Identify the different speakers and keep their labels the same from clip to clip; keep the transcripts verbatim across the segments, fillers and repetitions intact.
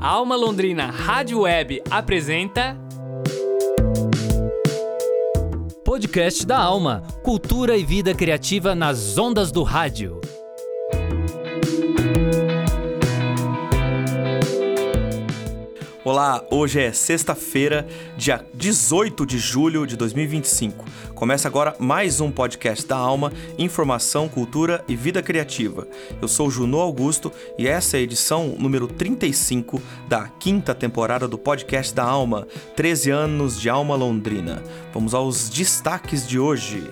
Speaker 1: Alma Londrina Rádio Web apresenta...
Speaker 2: Podcast da Alma, cultura e vida criativa nas ondas do rádio.
Speaker 3: Olá, hoje é sexta-feira, dia dezoito de julho de dois mil e vinte e cinco. Começa agora mais um podcast da Alma, informação, cultura e vida criativa. Eu sou o Junô Augusto e essa é a edição número trinta e cinco da quinta temporada do podcast da Alma, treze anos de Alma Londrina. Vamos aos destaques de hoje.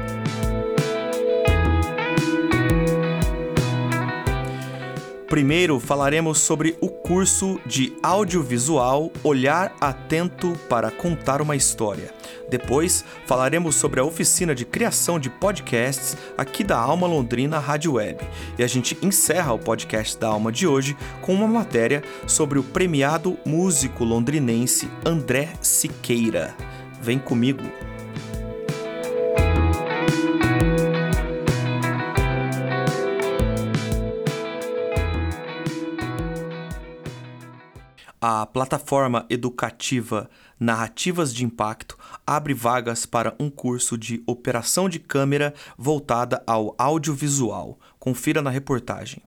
Speaker 3: Primeiro, falaremos sobre o curso de audiovisual Olhar Atento para Contar uma História. Depois, falaremos sobre a oficina de criação de podcasts aqui da Alma Londrina Rádio Web. E a gente encerra o podcast da Alma de hoje com uma matéria sobre o premiado músico londrinense André Siqueira. Vem comigo! A plataforma educativa Narrativas de Impacto abre vagas para um curso de operação de câmera voltada ao audiovisual. Confira na reportagem.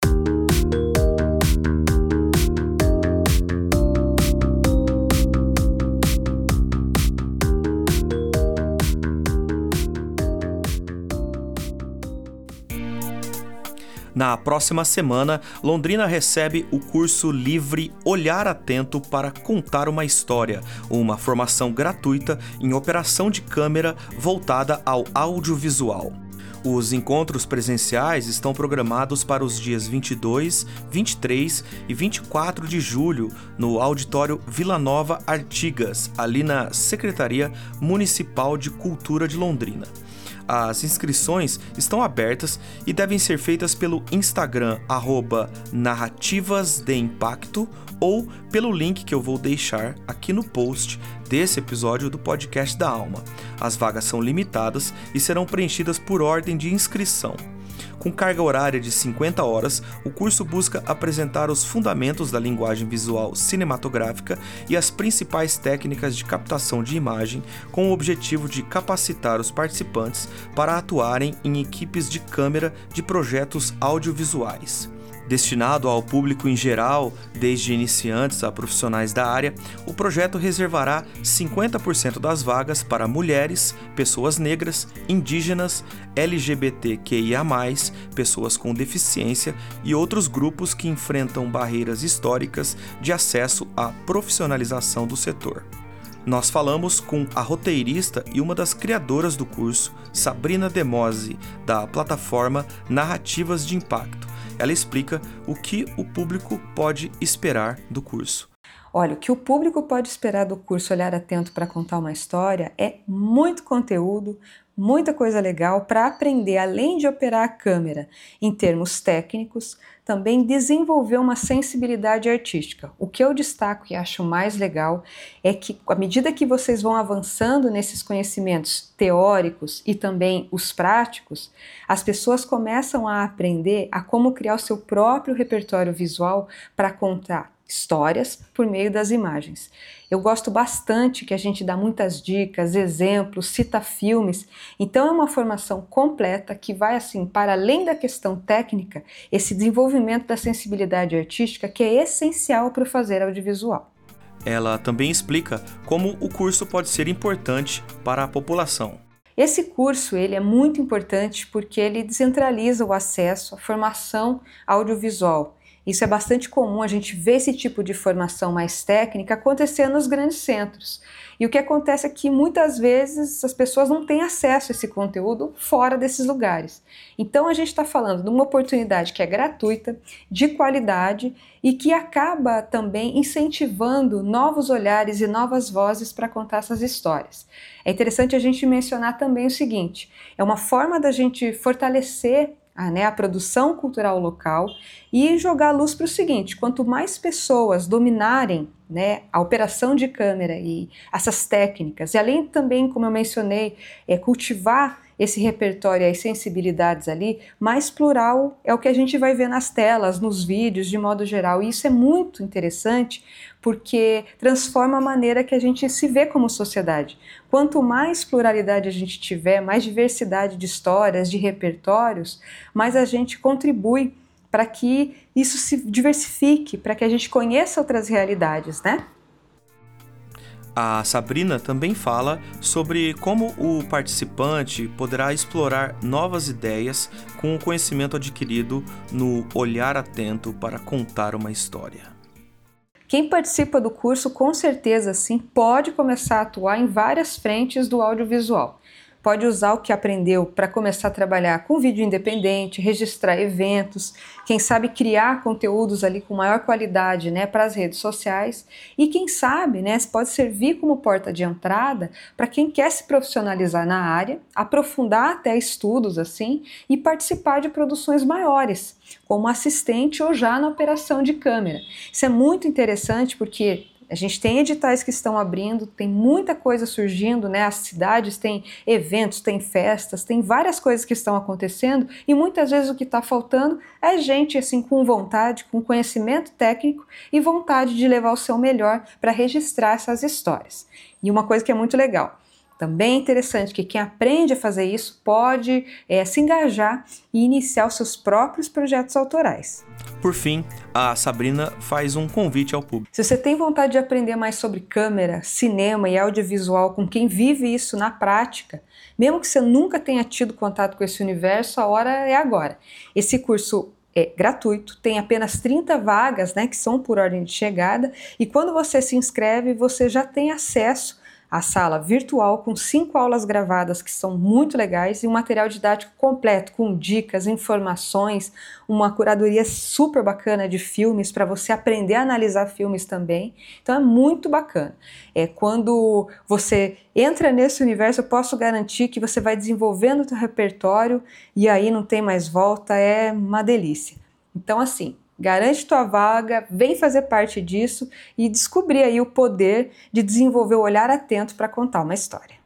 Speaker 3: Na próxima semana, Londrina recebe o curso livre Olhar Atento para Contar uma História, uma formação gratuita em operação de câmera voltada ao audiovisual. Os encontros presenciais estão programados para os dias vinte e dois, vinte e três e vinte e quatro de julho no Auditório Vila Nova Artigas, ali na Secretaria Municipal de Cultura de Londrina. As inscrições estão abertas e devem ser feitas pelo Instagram, arroba Narrativas de Impacto, ou pelo link que eu vou deixar aqui no post desse episódio do podcast da Alma. As vagas são limitadas e serão preenchidas por ordem de inscrição. Com carga horária de cinquenta horas, o curso busca apresentar os fundamentos da linguagem visual cinematográfica e as principais técnicas de captação de imagem, com o objetivo de capacitar os participantes para atuarem em equipes de câmera de projetos audiovisuais. Destinado ao público em geral, desde iniciantes a profissionais da área, o projeto reservará cinquenta por cento das vagas para mulheres, pessoas negras, indígenas, L G B T Q I A mais, pessoas com deficiência e outros grupos que enfrentam barreiras históricas de acesso à profissionalização do setor. Nós falamos com a roteirista e uma das criadoras do curso, Sabrina Demose, da plataforma Narrativas de Impacto. Ela explica o que o público pode esperar do curso.
Speaker 4: Olha, o que o público pode esperar do curso Olhar Atento para Contar uma História é muito conteúdo, muita coisa legal para aprender, além de operar a câmera em termos técnicos, também desenvolver uma sensibilidade artística. O que eu destaco e acho mais legal é que, à medida que vocês vão avançando nesses conhecimentos teóricos e também os práticos, as pessoas começam a aprender a como criar o seu próprio repertório visual para contar histórias por meio das imagens. Eu gosto bastante que a gente dá muitas dicas, exemplos, cita filmes, então é uma formação completa que vai assim, para além da questão técnica, esse desenvolvimento da sensibilidade artística que é essencial para o fazer audiovisual.
Speaker 3: Ela também explica como o curso pode ser importante para a população.
Speaker 4: Esse curso ele é muito importante porque ele descentraliza o acesso à formação audiovisual. Isso é bastante comum, a gente vê esse tipo de formação mais técnica acontecer nos grandes centros. E o que acontece é que muitas vezes as pessoas não têm acesso a esse conteúdo fora desses lugares. Então a gente está falando de uma oportunidade que é gratuita, de qualidade e que acaba também incentivando novos olhares e novas vozes para contar essas histórias. É interessante a gente mencionar também o seguinte, é uma forma da gente fortalecer A, né, a produção cultural local e jogar a luz para o seguinte, quanto mais pessoas dominarem, né, a operação de câmera e essas técnicas, e além também, como eu mencionei, é, cultivar esse repertório e as sensibilidades ali, mais plural é o que a gente vai ver nas telas, nos vídeos, de modo geral. E isso é muito interessante porque transforma a maneira que a gente se vê como sociedade. Quanto mais pluralidade a gente tiver, mais diversidade de histórias, de repertórios, mais a gente contribui para que isso se diversifique, para que a gente conheça outras realidades, né?
Speaker 3: A Sabrina também fala sobre como o participante poderá explorar novas ideias com o conhecimento adquirido no olhar atento para contar uma história.
Speaker 4: Quem participa do curso, com certeza, sim, pode começar a atuar em várias frentes do audiovisual. Pode usar o que aprendeu para começar a trabalhar com vídeo independente, registrar eventos, quem sabe criar conteúdos ali com maior qualidade, né, para as redes sociais. E quem sabe, né, pode servir como porta de entrada para quem quer se profissionalizar na área, aprofundar até estudos assim e participar de produções maiores, como assistente ou já na operação de câmera. Isso é muito interessante porque a gente tem editais que estão abrindo, tem muita coisa surgindo, né? As cidades têm eventos, têm festas, tem várias coisas que estão acontecendo e muitas vezes o que está faltando é gente assim com vontade, com conhecimento técnico e vontade de levar o seu melhor para registrar essas histórias. E uma coisa que é muito legal, também é interessante que quem aprende a fazer isso pode é, se engajar e iniciar os seus próprios projetos autorais.
Speaker 3: Por fim, a Sabrina faz um convite ao público.
Speaker 4: Se você tem vontade de aprender mais sobre câmera, cinema e audiovisual com quem vive isso na prática, mesmo que você nunca tenha tido contato com esse universo, a hora é agora. Esse curso é gratuito, tem apenas trinta vagas, né, que são por ordem de chegada, e quando você se inscreve, você já tem acesso a sala virtual com cinco aulas gravadas que são muito legais e um material didático completo com dicas, informações, uma curadoria super bacana de filmes para você aprender a analisar filmes também. Então é muito bacana. É, quando você entra nesse universo, eu posso garantir que você vai desenvolvendo o seu repertório e aí não tem mais volta, é uma delícia. Então assim, garante tua vaga, vem fazer parte disso e descobrir aí o poder de desenvolver o olhar atento para contar uma história.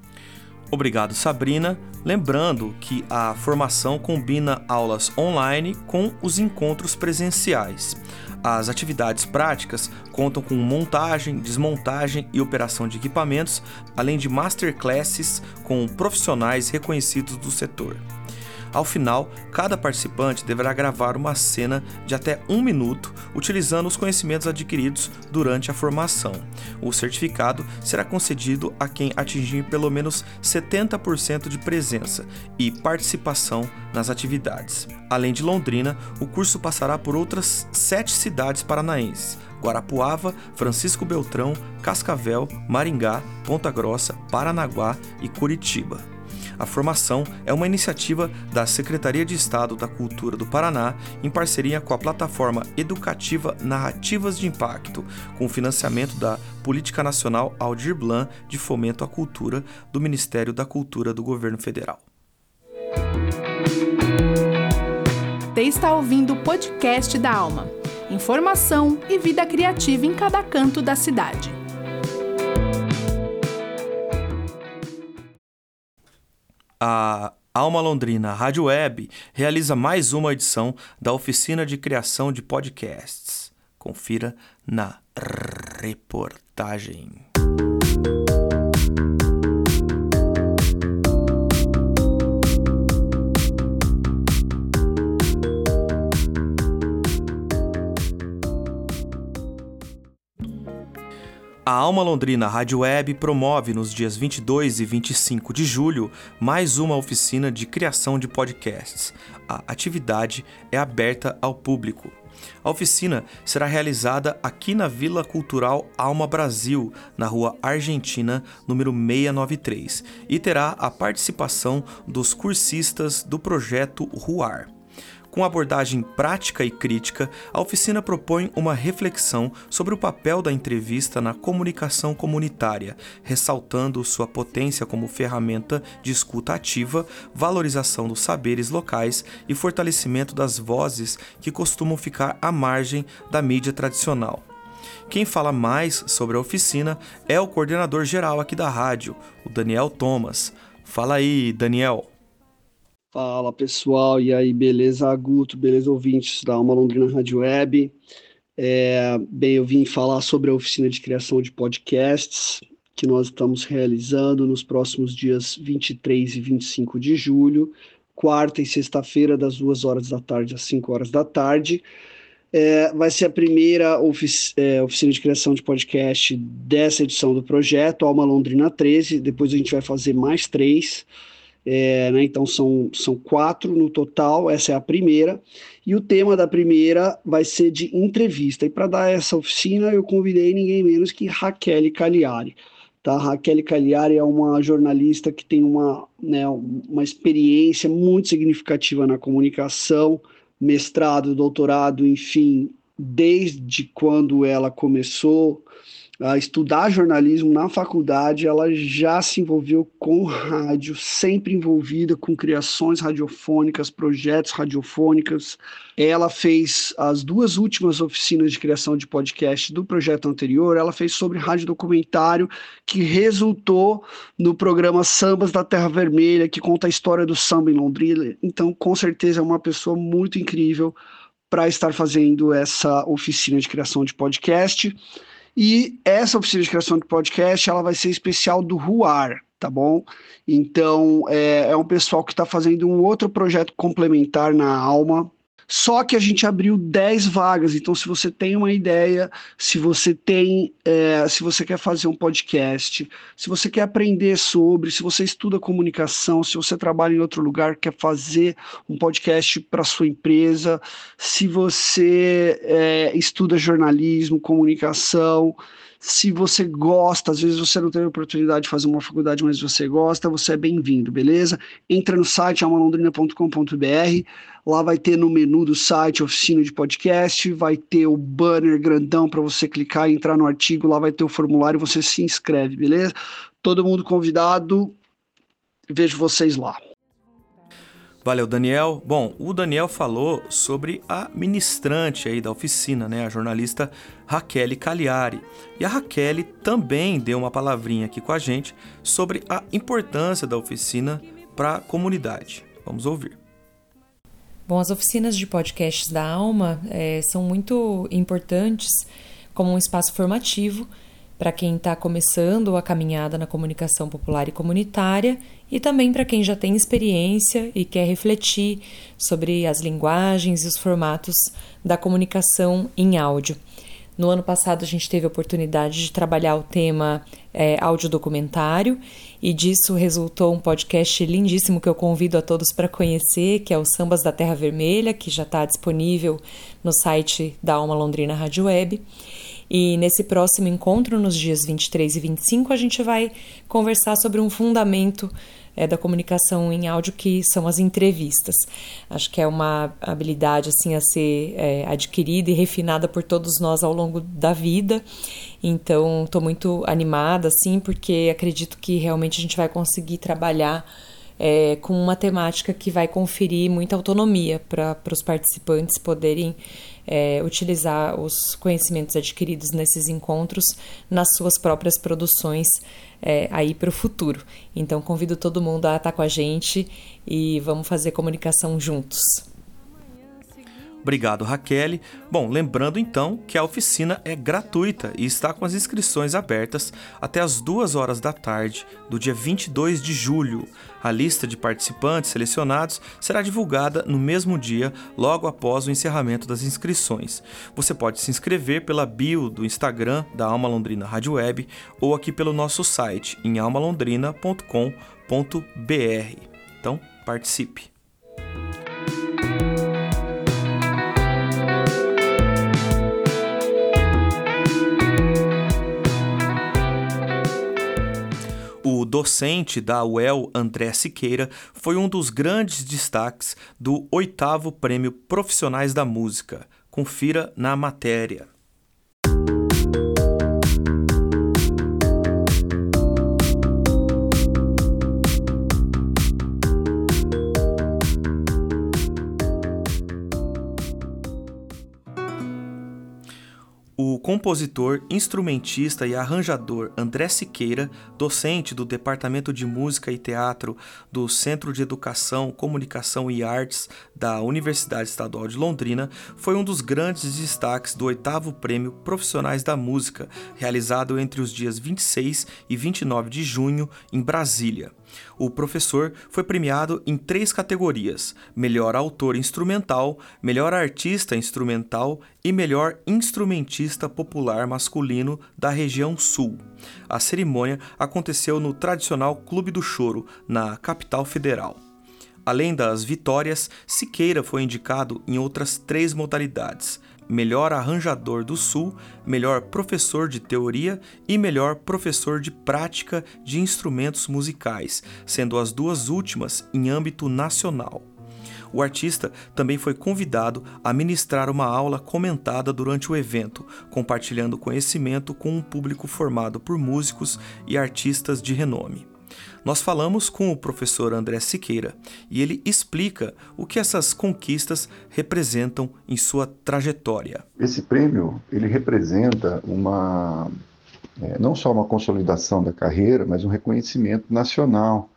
Speaker 3: Obrigado, Sabrina. Lembrando que a formação combina aulas online com os encontros presenciais. As atividades práticas contam com montagem, desmontagem e operação de equipamentos, além de masterclasses com profissionais reconhecidos do setor. Ao final, cada participante deverá gravar uma cena de até um minuto, utilizando os conhecimentos adquiridos durante a formação. O certificado será concedido a quem atingir pelo menos setenta por cento de presença e participação nas atividades. Além de Londrina, o curso passará por outras sete cidades paranaenses: Guarapuava, Francisco Beltrão, Cascavel, Maringá, Ponta Grossa, Paranaguá e Curitiba. A formação é uma iniciativa da Secretaria de Estado da Cultura do Paraná, em parceria com a plataforma educativa Narrativas de Impacto, com financiamento da Política Nacional Aldir Blanc de Fomento à Cultura do Ministério da Cultura do Governo Federal.
Speaker 5: Você está ouvindo o podcast da Alma. Informação e vida criativa em cada canto da cidade.
Speaker 3: A Alma Londrina Rádio Web realiza mais uma edição da Oficina de Criação de Podcasts. Confira na reportagem. A Alma Londrina Rádio Web promove nos dias vinte e dois e vinte e cinco de julho mais uma oficina de criação de podcasts. A atividade é aberta ao público. A oficina será realizada aqui na Vila Cultural Alma Brasil, na Rua Argentina, número seiscentos e noventa e três, e terá a participação dos cursistas do projeto RUAR. Com abordagem prática e crítica, a oficina propõe uma reflexão sobre o papel da entrevista na comunicação comunitária, ressaltando sua potência como ferramenta de escuta ativa, valorização dos saberes locais e fortalecimento das vozes que costumam ficar à margem da mídia tradicional. Quem fala mais sobre a oficina é o coordenador geral aqui da rádio, o Daniel Thomas. Fala aí, Daniel.
Speaker 6: Fala pessoal, e aí, beleza, Guto, beleza, ouvintes da Alma Londrina Rádio Web. É, bem, eu vim falar sobre a oficina de criação de podcasts que nós estamos realizando nos próximos dias vinte e três e vinte e cinco de julho, quarta e sexta-feira, das duas horas da tarde às cinco horas da tarde. É, vai ser a primeira ofic- é, oficina de criação de podcast dessa edição do projeto, Alma Londrina treze, depois a gente vai fazer mais três. É, né, então são, são quatro no total, essa é a primeira, e o tema da primeira vai ser de entrevista, e para dar essa oficina eu convidei ninguém menos que Raquel Cagliari. Tá? Raquel Cagliari é uma jornalista que tem uma, né, uma experiência muito significativa na comunicação, mestrado, doutorado, enfim, desde quando ela começou a estudar jornalismo na faculdade, ela já se envolveu com rádio, sempre envolvida com criações radiofônicas, projetos radiofônicos. Ela fez as duas últimas oficinas de criação de podcast do projeto anterior, ela fez sobre rádio documentário, que resultou no programa Sambas da Terra Vermelha, que conta a história do samba em Londrina. Então, com certeza, é uma pessoa muito incrível para estar fazendo essa oficina de criação de podcast. E essa oficina de criação de podcast, ela vai ser especial do Ruar, tá bom? Então, é, é um pessoal que está fazendo um outro projeto complementar na Alma, só que a gente abriu dez vagas, então se você tem uma ideia, se você tem, é, se você quer fazer um podcast, se você quer aprender sobre, se você estuda comunicação, se você trabalha em outro lugar, quer fazer um podcast para sua empresa, se você é, estuda jornalismo, comunicação, se você gosta, às vezes você não teve a oportunidade de fazer uma faculdade, mas você gosta, você é bem-vindo, beleza? Entra no site alma londrina ponto com ponto b r, lá vai ter no menu do site oficina de podcast, vai ter o banner grandão para você clicar e entrar no artigo, lá vai ter o formulário, você se inscreve, beleza? Todo mundo convidado, vejo vocês lá.
Speaker 3: Valeu, Daniel. Bom, o Daniel falou sobre a ministrante aí da oficina, né, a jornalista Raquel Cagliari. E a Raquel também deu uma palavrinha aqui com a gente sobre a importância da oficina para a comunidade. Vamos ouvir.
Speaker 7: Bom, as oficinas de podcasts da Alma é, são muito importantes como um espaço formativo para quem está começando a caminhada na comunicação popular e comunitária e também para quem já tem experiência e quer refletir sobre as linguagens e os formatos da comunicação em áudio. No ano passado a gente teve a oportunidade de trabalhar o tema é, audiodocumentário e disso resultou um podcast lindíssimo que eu convido a todos para conhecer, que é o Sambas da Terra Vermelha, que já está disponível no site da Alma Londrina Rádio Web. E nesse próximo encontro, nos dias vinte e três e vinte e cinco, a gente vai conversar sobre um fundamento é, da comunicação em áudio, que são as entrevistas. Acho que é uma habilidade assim, a ser é, adquirida e refinada por todos nós ao longo da vida. Então, estou muito animada, assim, porque acredito que realmente a gente vai conseguir trabalhar é, com uma temática que vai conferir muita autonomia para os participantes poderem É, utilizar os conhecimentos adquiridos nesses encontros nas suas próprias produções é, aí para o futuro. Então convido todo mundo a estar com a gente e vamos fazer comunicação juntos.
Speaker 3: Obrigado, Raquel. Bom, lembrando então que a oficina é gratuita e está com as inscrições abertas até as duas horas da tarde do dia vinte e dois de julho. A lista de participantes selecionados será divulgada no mesmo dia, logo após o encerramento das inscrições. Você pode se inscrever pela bio do Instagram da Alma Londrina Rádio Web ou aqui pelo nosso site em alma londrina ponto com ponto b r. Então, participe! O docente da U E L, André Siqueira, foi um dos grandes destaques do oitavo Prêmio Profissionais da Música. Confira na matéria. O compositor, instrumentista e arranjador André Siqueira, docente do Departamento de Música e Teatro do Centro de Educação, Comunicação e Artes da Universidade Estadual de Londrina, foi um dos grandes destaques do oitavo Prêmio Profissionais da Música, realizado entre os dias vinte e seis e vinte e nove de junho em Brasília. O professor foi premiado em três categorias: Melhor Autor Instrumental, Melhor Artista Instrumental e Melhor Instrumentista Popular Masculino da Região Sul. A cerimônia aconteceu no tradicional Clube do Choro, na capital federal. Além das vitórias, Siqueira foi indicado em outras três modalidades: Melhor Arranjador do Sul, Melhor Professor de Teoria e Melhor Professor de Prática de Instrumentos Musicais, sendo as duas últimas em âmbito nacional. O artista também foi convidado a ministrar uma aula comentada durante o evento, compartilhando conhecimento com um público formado por músicos e artistas de renome. Nós falamos com o professor André Siqueira e ele explica o que essas conquistas representam em sua trajetória.
Speaker 8: Esse prêmio, ele representa uma, é, não só uma consolidação da carreira, mas um reconhecimento nacional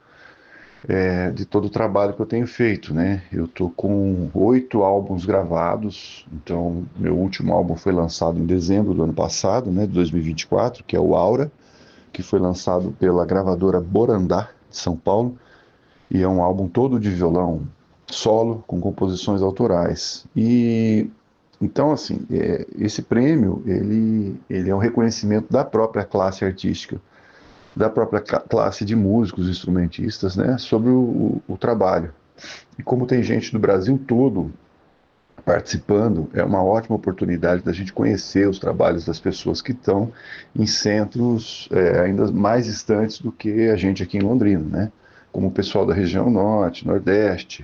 Speaker 8: é, de todo o trabalho que eu tenho feito, né? Eu estou com oito álbuns gravados, então meu último álbum foi lançado em dezembro do ano passado, né, de dois mil e vinte e quatro, que é o Aura, que foi lançado pela gravadora Borandá, de São Paulo, e é um álbum todo de violão solo, com composições autorais. E, então, assim, é, esse prêmio, ele, ele é um reconhecimento da própria classe artística, da própria classe de músicos, instrumentistas, né, sobre o, o, o trabalho. E como tem gente do Brasil todo participando, é uma ótima oportunidade da gente conhecer os trabalhos das pessoas que estão em centros é, ainda mais distantes do que a gente aqui em Londrina, né? Como o pessoal da região norte, nordeste.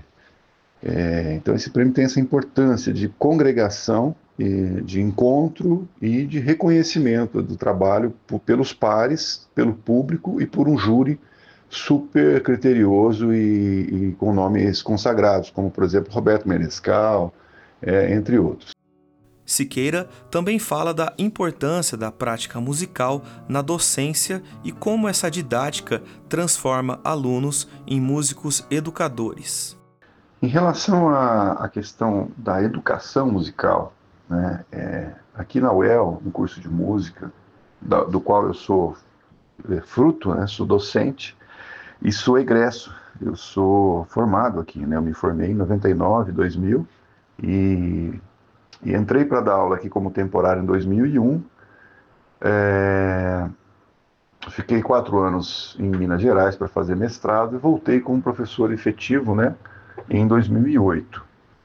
Speaker 8: É, então esse prêmio tem essa importância de congregação, e de encontro e de reconhecimento do trabalho por, pelos pares, pelo público e por um júri super criterioso e, e com nomes consagrados, como por exemplo Roberto Menescal, É, entre outros.
Speaker 3: Siqueira também fala da importância da prática musical na docência e como essa didática transforma alunos em músicos educadores.
Speaker 8: Em relação à, à questão da educação musical, né, é, aqui na U E L, no curso de música, da, do qual eu sou é, fruto, né, sou docente e sou egresso. Eu sou formado aqui, né, eu me formei em noventa e nove, dois mil, E, e entrei para dar aula aqui como temporário em dois mil e um. É, fiquei quatro anos em Minas Gerais para fazer mestrado e voltei como professor efetivo, né, em dois mil e oito.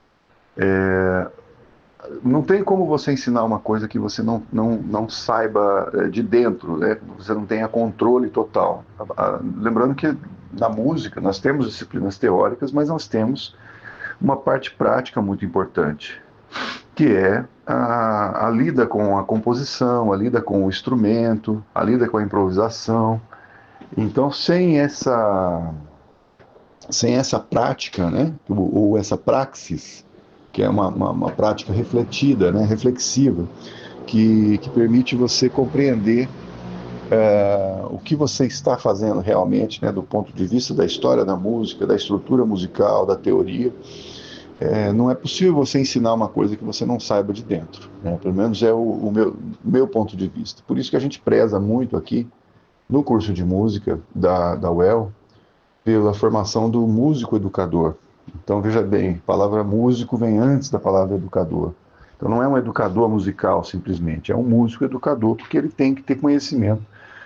Speaker 8: É, não tem como você ensinar uma coisa que você não, não, não saiba de dentro, né, você não tenha controle total. Lembrando que na música nós temos disciplinas teóricas, mas nós temos uma parte prática muito importante, que é a, a lida com a composição, a lida com o instrumento, a lida com a improvisação. Então, sem essa, sem essa prática, né, ou, ou essa praxis, que é uma, uma, uma prática refletida, né, reflexiva, que, que permite você compreender é, o que você está fazendo realmente, né, do ponto de vista da história da música, da estrutura musical, da teoria. É, não é possível você ensinar uma coisa que você não saiba de dentro, né? Pelo menos é o, o meu, meu ponto de vista. Por isso que a gente preza muito aqui, no curso de música da, da U E L, pela formação do músico educador. Então, veja bem, a palavra músico vem antes da palavra educador. Então, não é um educador musical, simplesmente, é um músico educador, porque ele tem que ter conhecimento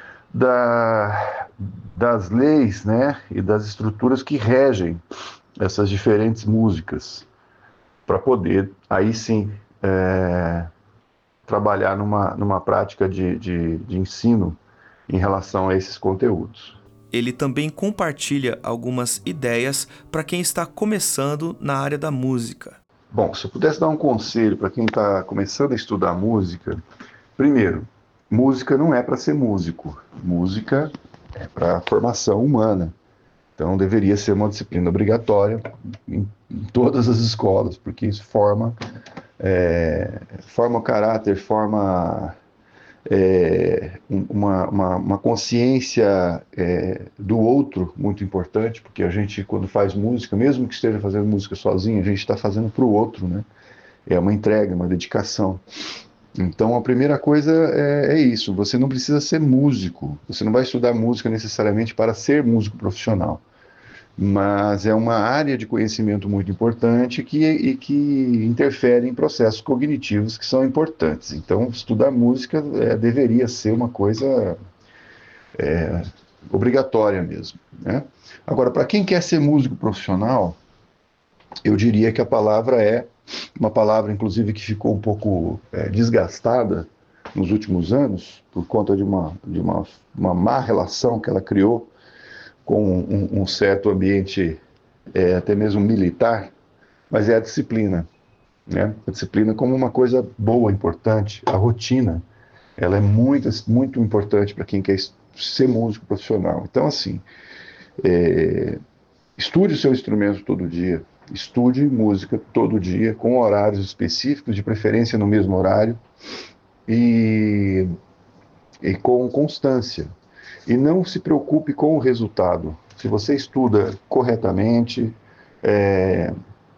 Speaker 8: da, das leis, né, e das estruturas que regem essas diferentes músicas, para poder, aí sim, é, trabalhar numa, numa prática de, de, de ensino em relação a esses conteúdos.
Speaker 3: Ele também compartilha algumas ideias para quem está começando na área da música.
Speaker 8: Bom, se eu pudesse dar um conselho para quem está começando a estudar música, primeiro, música não é para ser músico, música é para formação humana. Então, deveria ser uma disciplina obrigatória em, em todas as escolas, porque isso forma, é, forma o caráter, forma é, uma, uma, uma consciência é, do outro muito importante, porque a gente, quando faz música, mesmo que esteja fazendo música sozinho, a gente está fazendo para o outro, né? É uma entrega, uma dedicação. Então, a primeira coisa é, é isso, você não precisa ser músico, você não vai estudar música necessariamente para ser músico profissional, mas é uma área de conhecimento muito importante que, e que interfere em processos cognitivos que são importantes. Então, estudar música é, deveria ser uma coisa é, obrigatória mesmo, né? Agora, para quem quer ser músico profissional, eu diria que a palavra é uma palavra, inclusive, que ficou um pouco é, desgastada nos últimos anos, por conta de uma, de uma, uma má relação que ela criou com um, um certo ambiente, é, até mesmo militar, mas é a disciplina, né? A disciplina como uma coisa boa, importante. A rotina, ela é muito, muito importante para quem quer ser músico profissional. Então, assim, é, estude o seu instrumento todo dia, estude música todo dia, com horários específicos, de preferência no mesmo horário, e, e com constância. E não se preocupe com o resultado. Se você estuda corretamente, é,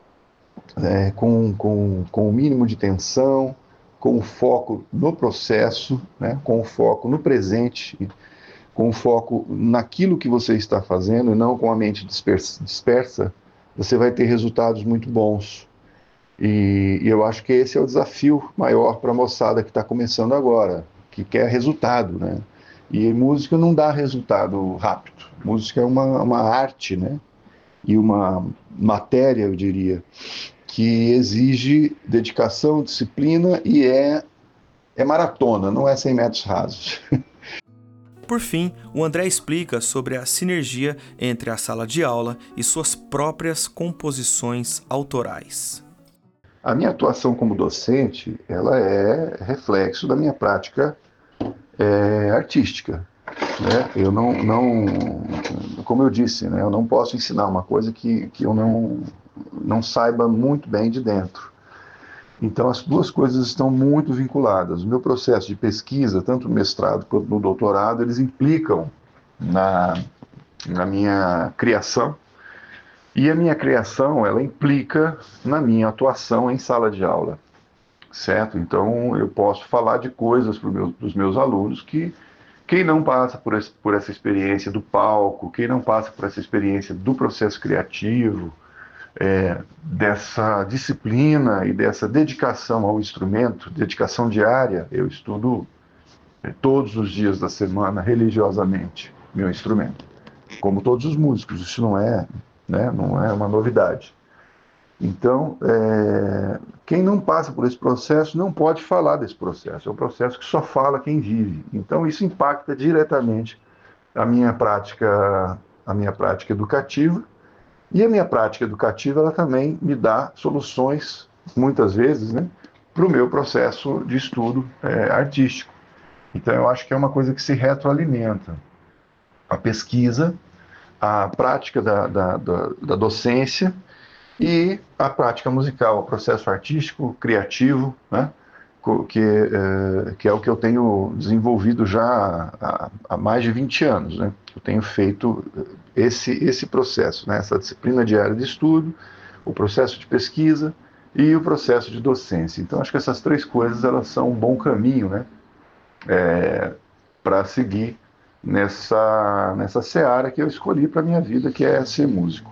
Speaker 8: é, com, com, com o mínimo de tensão, com o foco no processo, né, com o foco no presente, com o foco naquilo que você está fazendo, e não com a mente dispersa, dispersa, você vai ter resultados muito bons. E, e eu acho que esse é o desafio maior para a moçada que está começando agora, que quer resultado, né? E música não dá resultado rápido. Música é uma, uma arte, né? E uma matéria, eu diria, que exige dedicação, disciplina e é, é maratona, não é cem metros rasos.
Speaker 3: Por fim, o André explica sobre a sinergia entre a sala de aula e suas próprias composições autorais.
Speaker 8: A minha atuação como docente, ela é reflexo da minha prática é, artística, né? Eu não, não, como eu disse, né, eu não posso ensinar uma coisa que, que eu não, não saiba muito bem de dentro. Então, as duas coisas estão muito vinculadas. O meu processo de pesquisa, tanto no mestrado quanto no doutorado, eles implicam na, na minha criação. E a minha criação, ela implica na minha atuação em sala de aula, certo? Então, eu posso falar de coisas para meu, os meus alunos que quem não passa por, esse, por essa experiência do palco, quem não passa por essa experiência do processo criativo, É, dessa disciplina e dessa dedicação ao instrumento, dedicação diária. Eu estudo é, todos os dias da semana, religiosamente, meu instrumento. Como todos os músicos, isso não é, né, não é uma novidade. Então, é, quem não passa por esse processo não pode falar desse processo. É um processo que só fala quem vive. Então, isso impacta diretamente a minha prática, a minha prática educativa. E a minha prática educativa, ela também me dá soluções, muitas vezes, né, para o meu processo de estudo é, artístico. Então, eu acho que é uma coisa que se retroalimenta. A pesquisa, a prática da, da, da, da docência e a prática musical, o processo artístico, criativo, né, que, é, que é o que eu tenho desenvolvido já há, há mais de vinte anos, né? Eu tenho feito esse, esse processo, né? Essa disciplina diária de estudo, o processo de pesquisa e o processo de docência. Então, acho que essas três coisas, elas são um bom caminho, né? É, para seguir nessa, nessa seara que eu escolhi para a minha vida, que é ser músico.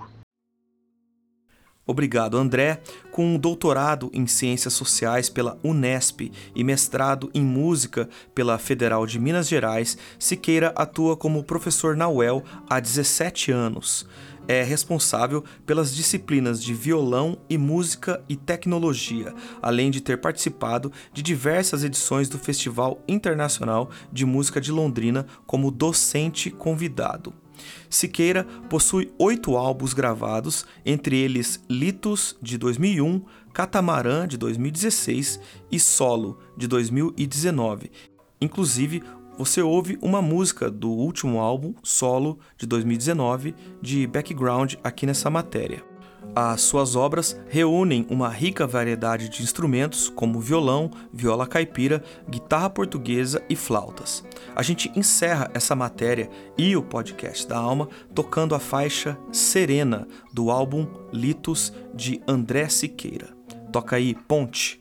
Speaker 3: Obrigado, André. Com um doutorado em Ciências Sociais pela Unesp e mestrado em Música pela Federal de Minas Gerais, Siqueira atua como professor na U E L há dezessete anos. É responsável pelas disciplinas de violão e música e tecnologia, além de ter participado de diversas edições do Festival Internacional de Música de Londrina como docente convidado. Siqueira possui oito álbuns gravados, entre eles Litos, de dois mil e um, Catamarã, de dois mil e dezesseis e Solo, de dois mil e dezenove. Inclusive, você ouve uma música do último álbum, Solo, de dois mil e dezenove, de background aqui nessa matéria. As suas obras reúnem uma rica variedade de instrumentos como violão, viola caipira, guitarra portuguesa e flautas. A gente encerra essa matéria e o podcast da Alma tocando a faixa Serena do álbum Litos de André Siqueira. Toca aí, Ponte.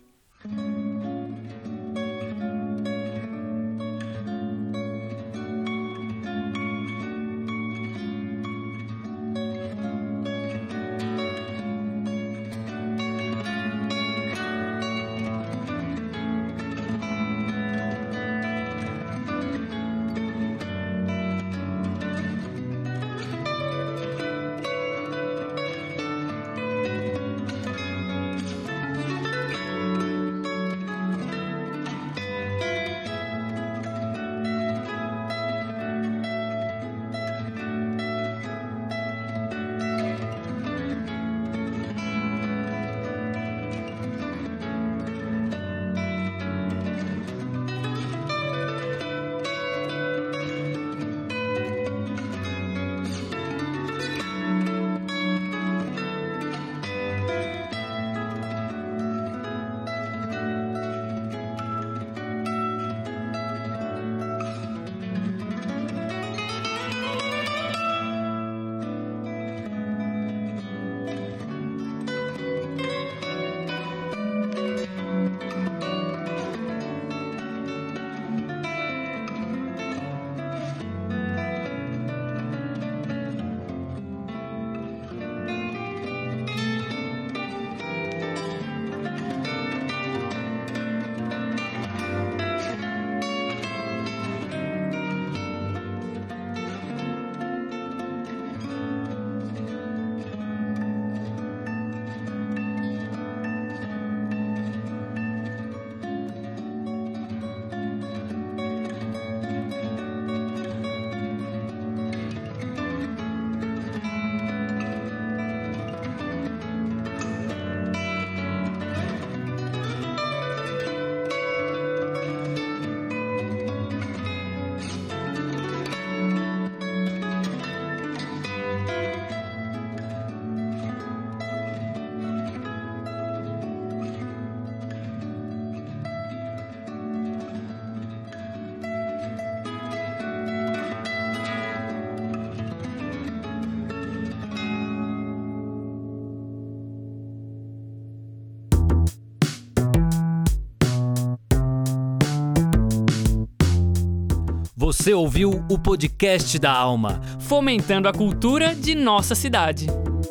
Speaker 2: Você ouviu o podcast da Alma,
Speaker 1: fomentando a cultura de nossa cidade.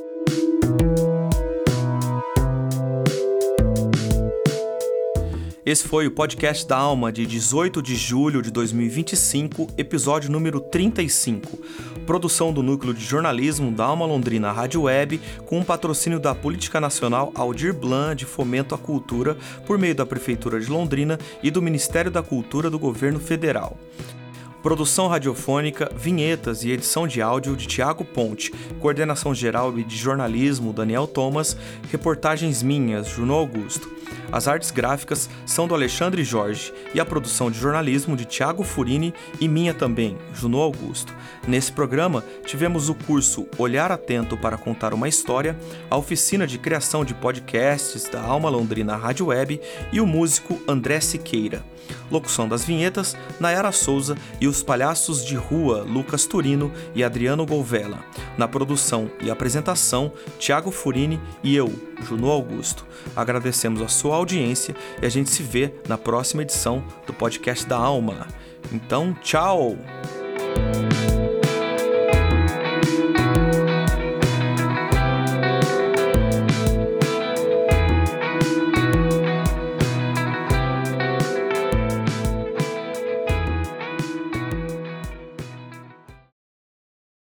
Speaker 3: Esse foi o podcast da Alma de dezoito de julho de dois mil e vinte e cinco, episódio número trinta e cinco. Produção do Núcleo de Jornalismo da Alma Londrina Rádio Web, com o patrocínio da Política Nacional Aldir Blanc de Fomento à Cultura, por meio da Prefeitura de Londrina e do Ministério da Cultura do Governo Federal. Produção radiofônica, vinhetas e edição de áudio de Tiago Ponte, coordenação geral e de jornalismo Daniel Thomas, reportagens minhas, Juno Augusto. As artes gráficas são do Alexandre Jorge e a produção de jornalismo de Tiago Furini e minha também, Juno Augusto. Nesse programa, tivemos o curso Olhar Atento para Contar uma História, a oficina de criação de podcasts da Alma Londrina Rádio Web e o músico André Siqueira. Locução das vinhetas, Nayara Souza e os palhaços de rua Lucas Turino e Adriano Golvella. Na produção e apresentação, Tiago Furini e eu, Juno Augusto. Agradecemos a sua audiência e a gente se vê na próxima edição do podcast da Alma. Então, tchau!